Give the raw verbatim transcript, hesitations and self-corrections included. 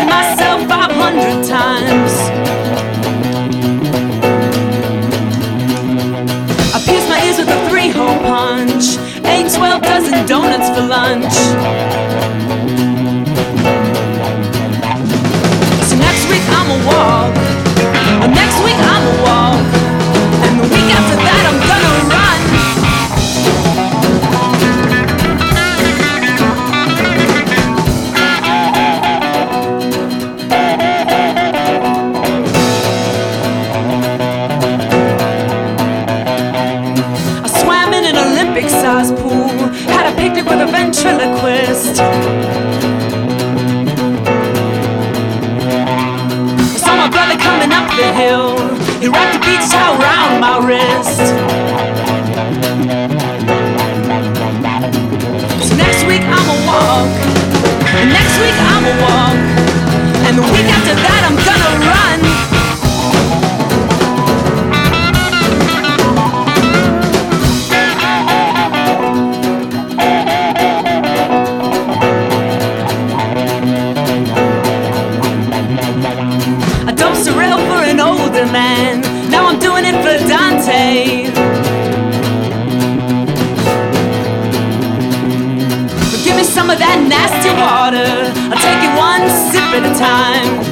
myself five hundred times. I pierce my ears with a three-hole punch. Ate twelve dozen donuts for lunch. So next week I'ma walk, and next week I'ma walk, and the week after that I'm gonna run. Olympic-sized pool, had a picnic with a ventriloquist. I saw my brother coming up the hill. He wrapped a beach towel round my wrist. So next week I'ma walk, and next week I'ma walk, and the week after that I'm gonna run. Man, now I'm doing it for Dante. But give me some of that nasty water, I'll take it one sip at a time.